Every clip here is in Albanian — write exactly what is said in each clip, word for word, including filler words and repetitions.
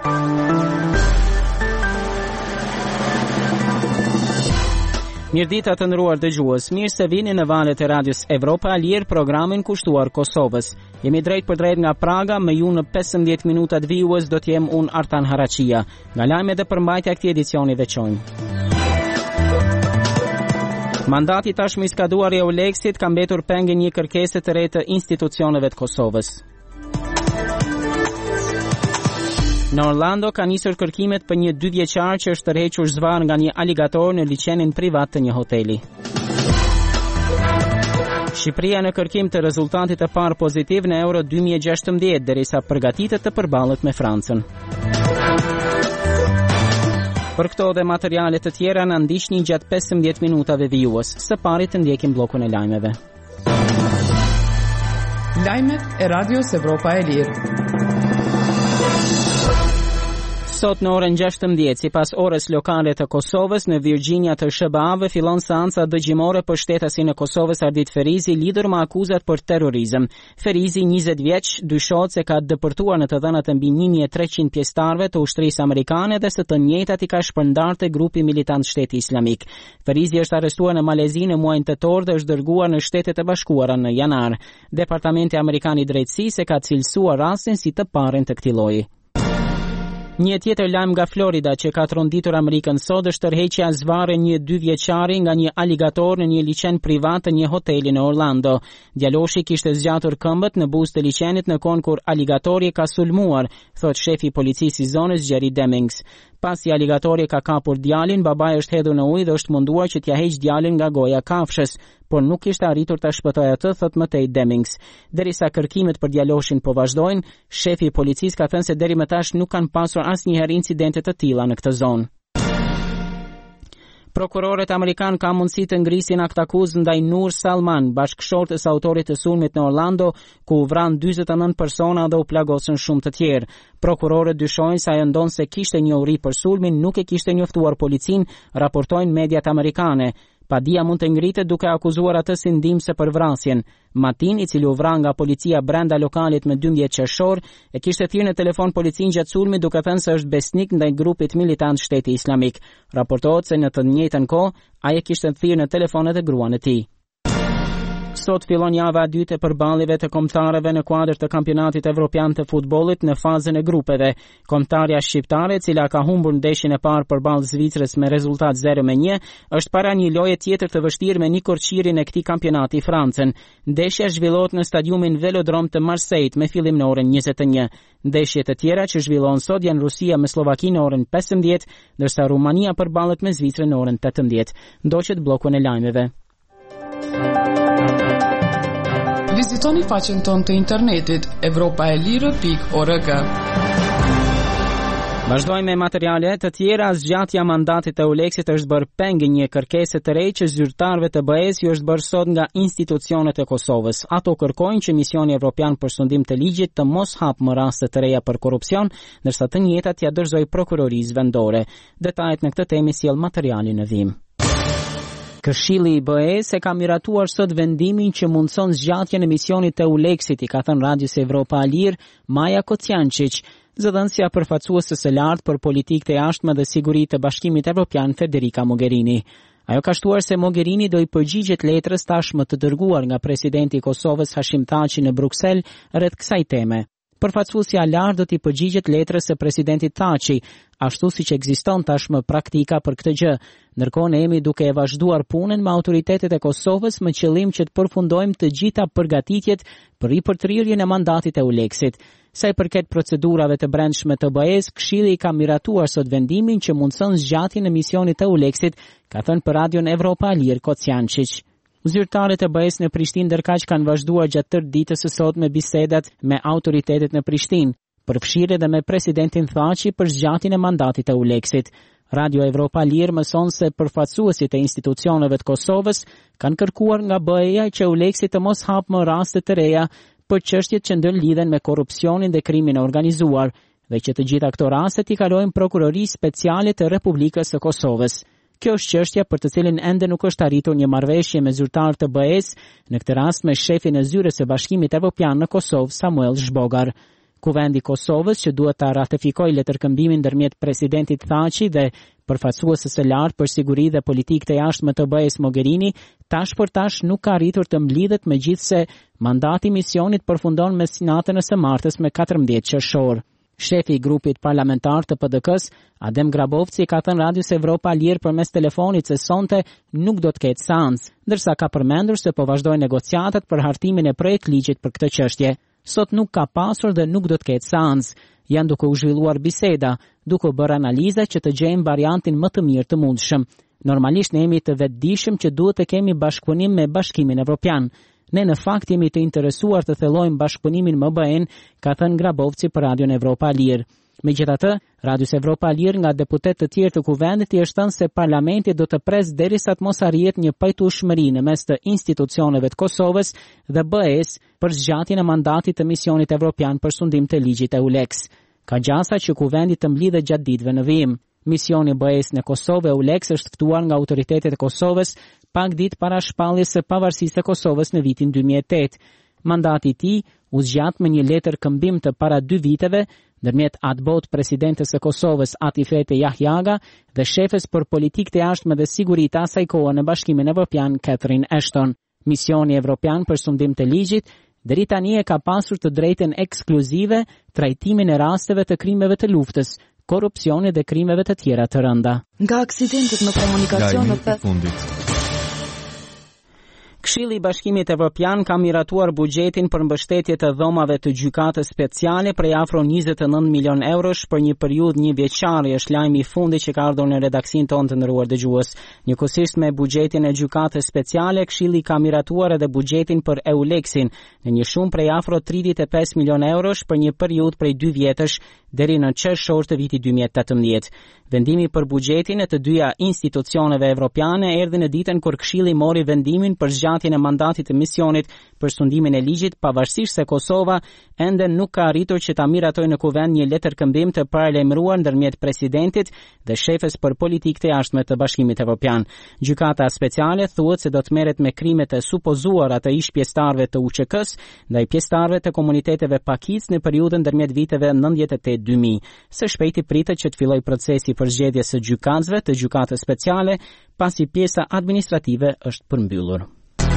Mirëdita të nderuar dëgjues, mirë se vini në valët e Radios Evropa Lir, programin kushtuar Kosovës. Jemi drejt për drejt nga Praga, me ju në pesëmbëdhjetë minutat vijues do t'jem unë Artan Haraqia. Nga lajmet dhe përmbajtja këtij edicioni veçojmë. Mandati tashmë i skaduar i Euleksit ka mbetur pengë një kërkese të re të institucioneve të Kosovës. Në Orlando ka nisur kërkimet për një dy vjeçar që është tërhequr zvar nga një aligator në liçenin privat të një hoteli. Shqipëria në kërkim të rezultatit të parë pozitiv në Euro dy mijë e gjashtëmbëdhjetë derisa përgatitet të përballet me Francën. Për këto dhe materiale të tjera na ndiqni gjatë pesëmbëdhjetë minutave vijues. Së pari të ndjekim bllokun e lajmeve. Lajmet e Radios Evropa e Lirë. Sot në orën gjashtëmbëdhjetë, sipas orës lokale të Kosovës, në Virginia të S B A-ve fillon seanca dëgjimore për shtetasin e Kosovës Ardit Ferizi, lidhur me akuzat për terrorizëm. Ferizi, njëzet vjeç, dyshohet se ka dëpërtuar në të dhënat e mbi një mijë e treqind pjesëtarëve të ushtrisë amerikane dhe së të njëjtat i ka shpërndarë grupi militant Shteti Islamik. Ferizi është arrestuar në Malezi në muajin tetor dhe është dërguar në Shtetet e Bashkuara në janar. Departamenti Amerikan i Drejtësisë ka cilësuar rastin si të parën të këtij lloji. Një tjetër lajm nga Florida që ka tronditur Amerikën sot është tërheqja zvarre një dy vjeçari nga një aligator në një liçen privat të një hoteli në Orlando. Djaloshi kishte zgjatur këmbët në buzë të liçenit në kohë kur aligatori ka sulmuar, thot shefi i policisë i zonës Jerry Demings. Pasi aligatori ka kapur djalin, babai është hedhur në ujë dhe është munduar që t'ia heqë djalin nga goja kafshës, por nuk kishte arritur ta shpëtojë atë, thot mëtej Demings. Derisa kërkimet për djaloshin po vazhdojnë, shefi i policisë ka thënë se deri më tash nuk kanë pasur asnjëherë incidente të tilla në këtë zonë. Prokurorët amerikan ka mundësi të ngrisin akt akuzë ndaj Nur Salman, bashkëshortës së autorit të sulmit në Orlando, ku u vran dyzet e nëntë persona dhe u plagosën shumë të tjerë. Prokurorët dyshojnë se ajo ndonë se kishte njohuri për sulmin, nuk e kishte njoftuar policinë, raportojnë mediat amerikane. Padia mund të ngritet duke akuzuar atë si ndihmëse për vrasjen. Matin, i cili u vran nga policia brenda lokalit me dymbjedhjetë qershor, e kishte thirrë në telefon policinë gjatë sulmit duke thënë se është besnik ndaj grupit militant Shteti Islamik. Raportohet se në të njëjtën kohë ai e kishte thirrë në telefon edhe gruan e tij. Sot fillon java e dytë e përballjeve të kombëtarëve në kuadër të kampionatit evropian të futbollit në fazën e grupeve. Kombëtarja shqiptare, e cila ka humbur ndeshjen e parë përballë Zvicrës me rezultat zero me një, është para një loje tjetër të vështirë me Nikorçirin e këtij kampionati Francën. Ndeshja zhvillohet në stadiumin Velodrom të Marseille me fillim në orën njëzet e një. Ndeshjet e tjera që zhvillohen sot janë Rusia me Slovakinë në orën pesëmbëdhjetë, ndërsa Rumania përballet me Zvicrën në orën tetëmbëdhjetë. Ndoqet bllokun e lajmeve. Vizitoni faqen tonë të internetit evropaelire pikë org. Vazhdojmë me materiale të tjera. Zgjatja e mandatit të Euleksit është bërë pengë një kërkesë të re që zyrtarëve të B E-s ju është bërë sot nga institucionet e Kosovës. Ato kërkojnë që Misioni Evropian për sundim të ligjit të mos hap më raste të reja për korrupsion, ndërsa të njëjtat t'ia dorëzojë prokurorisë vendore. Detajet në këtë temë sjell materiali në vim. Këshilli i B E-s e ka miratuar sot vendimin që mundson zgjatjen e misionit të Euleksit, i ka thënë Radios Evropa Alir Maja Kociančić, zëdhënësja përfaqësuese së lartë për politikë të jashtme dhe siguri të Bashkimit Evropian Federica Mogherini. Ajo ka shtuar se Mogherini do i përgjigjet letrës tashmë të dërguar nga presidenti i Kosovës Hashim Thaçi në Bruksel rreth kësaj teme. Përfaqësuesja e lartë do t'i përgjigjet letrës së presidentit Thaçi, ashtu siç ekziston tashmë praktika për këtë gjë. Ndërkohë ne jemi duke e vazhduar punën me autoritetet e Kosovës me qëllim që të përfundojmë të gjitha përgatitjet për ripërtrirjen e mandatit e Euleksit. Sa i përket procedurave të brendshme të B E-s, Këshilli ka miratuar sot vendimin që mundson zgjatjen e misionit të Euleksit, ka thënë për Radion Evropa Alir Kociančić. Zyrtarët e B E-s në Prishtinë ndërkaq kanë vazhduar gjatë tërë ditës së sotme bisedat me autoritetet në Prishtinë, përfshirë edhe me presidentin Thaçi për zgjatjen e mandatit të Euleksit. Radio Evropa Lir mëson se përfaqësuesit e institucioneve të Kosovës kanë kërkuar nga B E-ja që Euleksit të mos hap më raste të reja për çështjet që ndërlidhen me korrupsionin dhe krimin e organizuar, dhe që të gjitha këto raste i kalojnë prokurorisë speciale të Republikës së Kosovës. Kjo është çështja për të cilën ende nuk është arritur një marrëveshje me zyrtarët të B E-s, në këtë rast me shefin e zyrës së Bashkimit Evropian në Kosovë, Samuel Zhbogar. Kuvendi i Kosovës që duhet ta ratifikojë letërkëmbimin ndërmjet presidentit Thaçi dhe përfaqësuesës së lartë për siguri dhe politikë të jashtme të B E-s Mogherini, tash për tash nuk ka arritur të mblidhet, megjithse mandati i misionit përfundon me natën e së martës me katërmbëdhjetë qershor. Shefi i grupit parlamentar të P D K-s, Adem Grabovci, ka thënë Radios Evropa Lirë përmes telefonit se sonte nuk do të ketë seancë, ndërsa ka përmendur se po vazhdojnë negociatat për hartimin e projektligjit për këtë çështje. Sot nuk ka pasur dhe nuk do të ketë seancë. Janë duke u zhvilluar biseda, duke bërë analiza që të gjejmë variantin më të mirë të mundshëm. Normalisht ne jemi të vetëdijshëm që duhet të kemi bashkëpunim me Bashkimin Evropian. Ne në fakt jemi të interesuar të thellojmë bashkëpunimin me B E-n, ka thënë Grabovci për Radion Evropa Lirë. Megjithatë, Radios Evropa Lirë nga deputet të tjerë të kuvendit i është thënë se parlamenti do të presë derisa të mos arrihet një pajtueshmëri në mes të institucioneve të Kosovës dhe B E-s për zgjatjen e mandatit të misionit evropian për sundim të ligjit EULEX. Ka gjasa që kuvendi të mblidhet gjatë ditëve në vijim. Misioni B E-s në Kosovë EULEX është ftuar nga autoritetet e Kosovës pak ditë para shpalljes së pavarësisë së Kosovës në vitin dy mijë e tetë. Mandati i tij u zgjat me një letër këmbim të para dy viteve ndërmjet atbot presidentes së Kosovës Atifete Jahjaga dhe shefes për politikë të jashtme dhe siguri të asaj kohe në Bashkimin Evropian Catherine Ashton. Misioni evropian për sundim të ligjit deri tani e ka pasur të drejtën ekskluzive trajtimin e rasteve të krimeve të luftës, korrupsionit dhe krimeve të tjera të rënda. Nga aksidentet në komunikacion në fundit. Këshilli i Bashkimit Evropian ka miratuar buxhetin për mbështetje të dhomave të gjykatës speciale prej afro njëzet e nëntë milion eurosh për një periudhë një vjeçare, është lajmi i fundit që ka ardhur në redaksin tonë të nderuar dëgjues. Njëkohësisht me buxhetin e gjykatës speciale, Këshilli ka miratuar edhe buxhetin për EULEX-in në një shumë prej afro tridhjetë e pesë milion eurosh për një periudhë prej dy vjetësh deri në qershor të vitit dy mijë e tetëmbëdhjetë. Vendimi për buxhetin e të dyja institucioneve evropiane erdhi në ditën kur Këshilli mori vendimin për zgjatjen e mandatit të misionit për sundimin e ligjit, pavarësisht se Kosova ende nuk ka arritur që ta miratojë në kuvend një letërkëmbim të paralajmëruar ndërmjet presidentit dhe shefes për politikë të jashtme të Bashkimit Evropian. Gjykata speciale thuhet se do të merret me krimet e supozuara të ish pjesëtarëve të U Q K-s ndaj pjesëtarëve të komuniteteve pakic në periudhën ndërmjet viteve nëntëdhjetë e tetë dy mijë. Së shpejti pritet që të fillojë procesi për zgjedhje së gjykatësve të gjykatës speciale, pasi pjesa administrative është përmbyllur.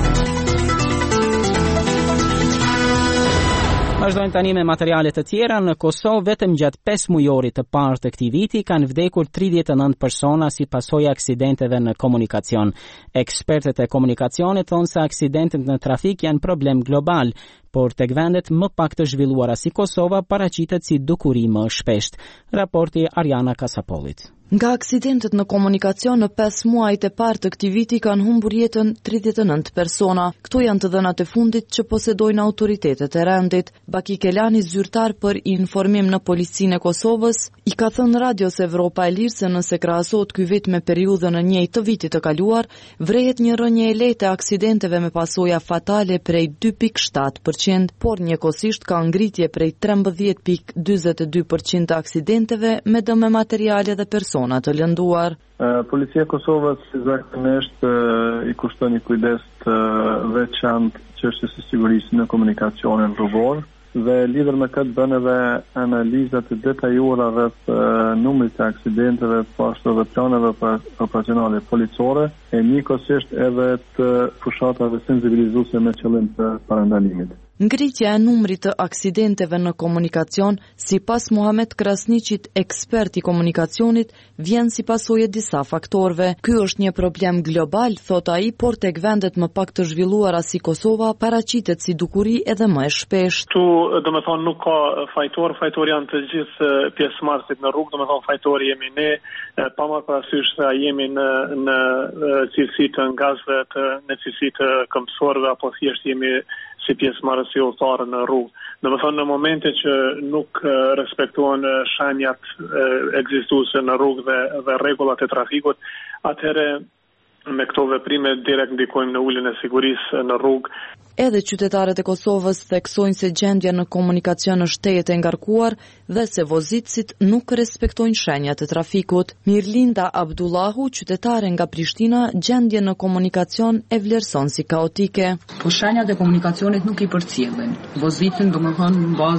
Vazhdojmë tani me materiale të tjera. Në Kosovë vetëm gjatë pesë mujorit të parë të këtij viti kanë vdekur tridhjetë e nëntë persona si pasojë e aksidenteve në komunikacion. Ekspertët e komunikacionit thonë se aksidentet në trafik janë problem global, por tek vendet më pak të zhvilluara si Kosova paraqitet si dukuri më shpesht. Raporti Ariana Kasapolit. Nga aksidentet në komunikacion në pesë muajt e parë të këtij viti kanë humbur jetën tridhjetë e nëntë persona. Këto janë të dhënat e fundit që posedojnë autoritetet e rendit. Baki Kelani, zyrtar për informim në Policinë e Kosovës, i ka thënë Radios Evropa e Lirë se nëse krahasohet ky vit me periudhën e njëjtë të vitit të kaluar, vrehet një rënje e lehtë e aksidenteve me pasoja fatale prej dy pikë shtatë përqind, por njëkohësisht ka ngritje prej trembëdhjetë pikë dyzet e dy përqind të aksidenteve me dëme materiale dhe persona të lënduar. Policia e Kosovës zakonisht i kushton një kujdes të veçantë çështjes së sigurisë në komunikacionin rrugor dhe lidhur me këtë bën edhe analiza të detajuara rreth numrit të aksidenteve, po ashtu edhe planeve operacionale policore e njëkohësisht edhe të fushatave sensibilizuese me qëllim të parandalimit. Ngritja e numrit të aksidenteve në komunikacion, sipas Muhamet Krasniqit, ekspert i komunikacionit, vjen si pasojë e disa faktorëve. Ky është një problem global, thot ai, por tek vendet më pak të zhvilluara si Kosova paraqitet si dukuri edhe më e shpeshtë. Tu, domethënë, nuk ka fajtor, fajtor janë të gjithë pjesëmarrësit në rrugë, domethënë fajtori jemi ne, pa marrë parasysh se jemi në në cilësi të ngazve, të në cilësi të këmbësorëve apo thjesht jemi si pjesëmarrës si udhëtarë në rrugë. Domethënë në momente që nuk respektohen shenjat ekzistuese në rrugë dhe, dhe rregullat e trafikut, atëherë me këto veprime direkt ndikojmë në uljen e sigurisë në rrugë. Edhe qytetarët e Kosovës theksojnë se gjendja në komunikacion është tejet e ngarkuar dhe se vozitësit nuk respektojnë shenjat e trafikut. Mirlinda Abdullahu, qytetare nga Prishtina, gjendje në komunikacion e vlerëson si kaotike. Po shenjat e komunikacionit nuk i përcjellen. Vozitën domethënë në bazë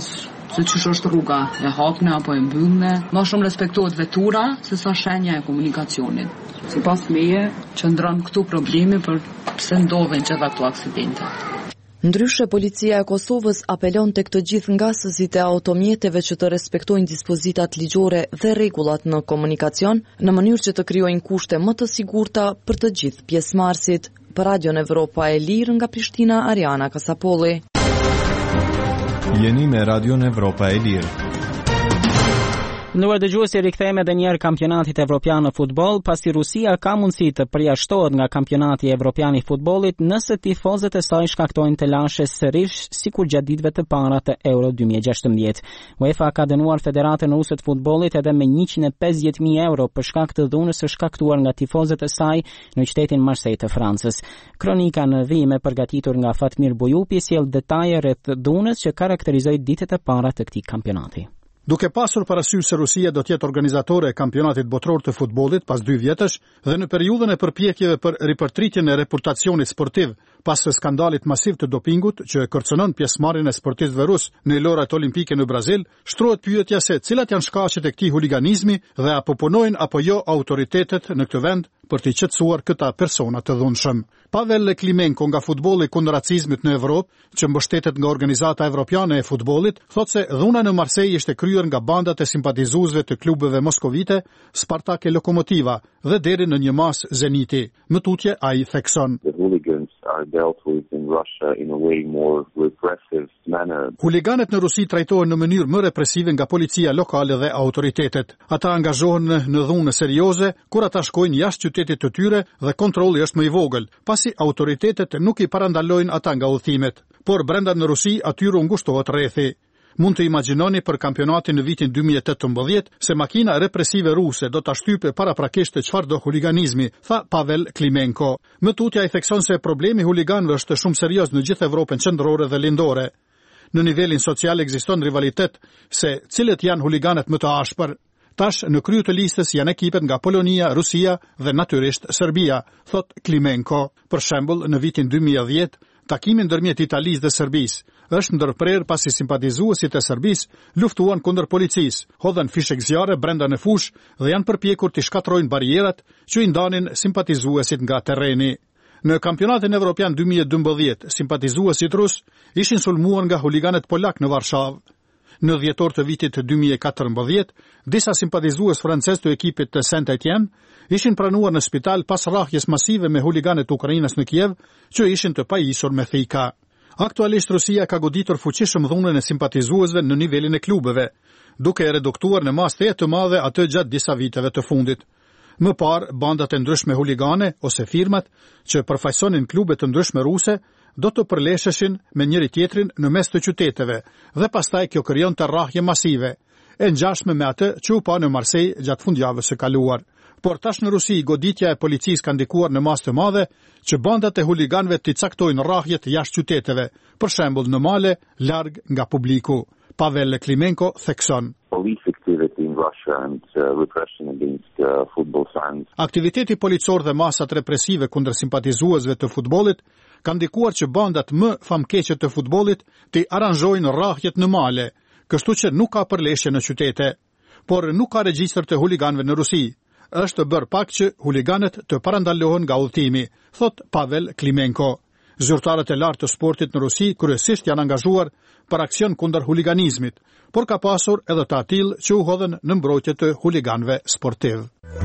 se çysh është rruga, e hapne apo e mbyllne. Më shumë respektohet vetura se sa shenja e komunikacionit. Sipas meje, qëndron këtu problemi për pse ndodhen gjitha këto aksidente. Ndryshe, policia e Kosovës apelon tek të gjithë ngasësit e automjeteve që të respektojnë dispozitat ligjore dhe rregullat në komunikacion, në mënyrë që të krijojnë kushte më të sigurta për të gjithë pjesëmarrësit. Për Radion Evropa e Lirë nga Prishtina, Ariana Kasapolli. Jeni me Radion Evropa e Lirë. Ndërsa dëgjuesi rikthehemi edhe një herë kampionatit evropian në futboll, pasi Rusia ka mundësi të përjashtohet nga kampionati evropian i futbollit nëse tifozët e saj shkaktojnë telashe sërish sikur gjatë ditëve të para të Euro dy mijë e gjashtëmbëdhjetë. UEFA ka dënuar Federatën Ruse të Futbollit edhe me njëqind e pesëdhjetë mijë euro për shkak të dhunës së shkaktuar nga tifozët e saj në qytetin Marseille të Francës. Kronika në vijim e përgatitur nga Fatmir Bujupi sjell detaje rreth dhunës që karakterizoi ditët e para të këtij kampionati. Duke pasur parasysh se Rusia do të jetë organizatore e kampionatit botror të futbollit pas dy vjetësh dhe në periudhën e përpjekjeve për ripërtritjen e reputacionit sportiv pas skandalit masiv të dopingut që kërcënon pjesëmarrjen e sportistëve rus në lojrat olimpike në Brazil, shtrohet pyetja se cilat janë shkaqet e këtij huliganizmi dhe apo punojnë apo jo autoritetet në këtë vend për të qetësuar këta persona të dhunshëm. Pavel Klimenko nga futbolli kundër racizmit në Evropë, që mbështetet nga Organizata Evropiane e Futbollit, thotë se dhuna në Marseille ishte kryer nga bandat e simpatizuesve të klubeve moskovite, Spartak e Lokomotiva dhe deri në një mas Zeniti. Më tutje ai thekson. Huliganet në Rusi trajtohen në mënyrë më represive nga policia lokale dhe autoritetet. Ata angazhohen në dhunë serioze kur ata shkojnë jashtë qytetit të tyre dhe kontrolli është më i vogël, pasi autoritetet nuk i parandalojnë ata nga udhëtimet. Por brenda në Rusi atyre u ngushtohet rrethi. Mund të imagjinoni për kampionatin në vitin dy mijë e tetëmbëdhjetë se makina represive ruse do ta shtype paraprakisht të çfarëdo huliganizmi, tha Pavel Klimenko. Më tutje ai thekson se problemi huliganëve është shumë serioz në gjithë Evropën qendrore dhe lindore. Në nivelin social ekziston rivalitet se cilët janë huliganet më të ashpër. Tash në krye të listës janë ekipet nga Polonia, Rusia dhe natyrisht Serbia, thot Klimenko. Për shembull, në vitin dy mijë e dhjetë, takimi ndërmjet Italisë dhe Serbisë është ndërprer pasi simpatizuesit e Serbisë luftuan kundër policisë, hodhen fishek zjarre brenda në fush dhe janë përpjekur të shkatrojnë barierat që i ndanin simpatizuesit nga terreni. Në kampionatin evropian dy mijë e dymbëdhjetë, simpatizuesit rus ishin sulmuar nga huliganet polak në Varshavë. Në dhjetor të vitit dy mijë e katërmbëdhjetë, disa simpatizues francez të ekipit të Saint-Étienne ishin pranuar në spital pas rrahjes masive me huliganet Ukrainës në Kiev, që ishin të pajisur me thika. Aktualisht Rusia ka goditur fuqishëm dhunën e simpatizuesve në nivelin e klubeve, duke e reduktuar në masë të madhe atë gjatë disa viteve të fundit. Më parë, bandat e ndryshme huligane ose firmat që përfaqësonin klube të ndryshme ruse do të përlesheshin me njëri tjetrin në mes të qyteteve dhe pastaj kjo krijonte rrahje masive, e ngjashme me atë që u pa në Marseille gjatë fundjavës së kaluar. Por tash në Rusi goditja e policisë ka ndikuar në masë të madhe që bandat e huliganëve të caktojnë rrahjet jashtë qyteteve, për shembull në male, larg nga publiku. Pavel Klimenko thekson. Aktiviteti policor dhe masat represive kundër simpatizuesve të futbollit kanë ndikuar që bandat më famkeqe të futbollit të aranjojnë rrahjet në male, kështu që nuk ka përleshje në qytete. Por nuk ka regjistër të huliganëve në Rusi. Është bërë pak që huliganet të parandalohen nga udhëtimi, thot Pavel Klimenko. Zyrtarët e lartë të sportit në Rusi kryesisht janë angazhuar për aksion kundër huliganizmit, por ka pasur edhe të atill që u hodhen në mbrojtje të huliganëve sportiv.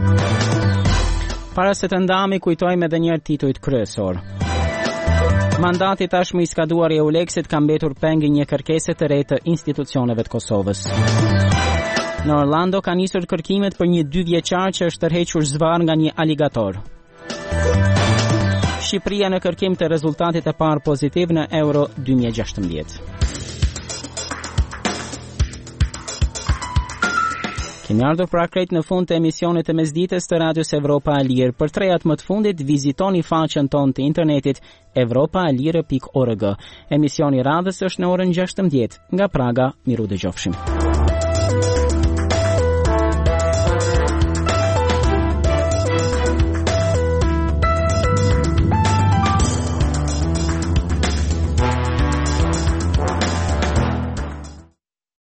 Para se të ndami, kujtojmë edhe një herë titujt kryesor. Mandati tashmë i skaduar i Euleksit ka mbetur peng një kërkese të re të institucioneve të Kosovës. Në Orlando ka nisur kërkimet për një dy vjeçar që është tërhequr zvar nga një aligator. Shqipëria në kërkim të rezultatit e parë pozitiv në Euro dy mijë e gjashtëmbëdhjetë. Kemi ardhur pra krejt në fund të emisionit të mesdites të Radios Evropa e Lirë. Për trejat më të fundit, vizitoni faqen tonë të internetit evropa e lirë pikë org. Emisioni radhës është në orën gjashtëmbëdhjetë. Nga Praga, miru dëgjofshim.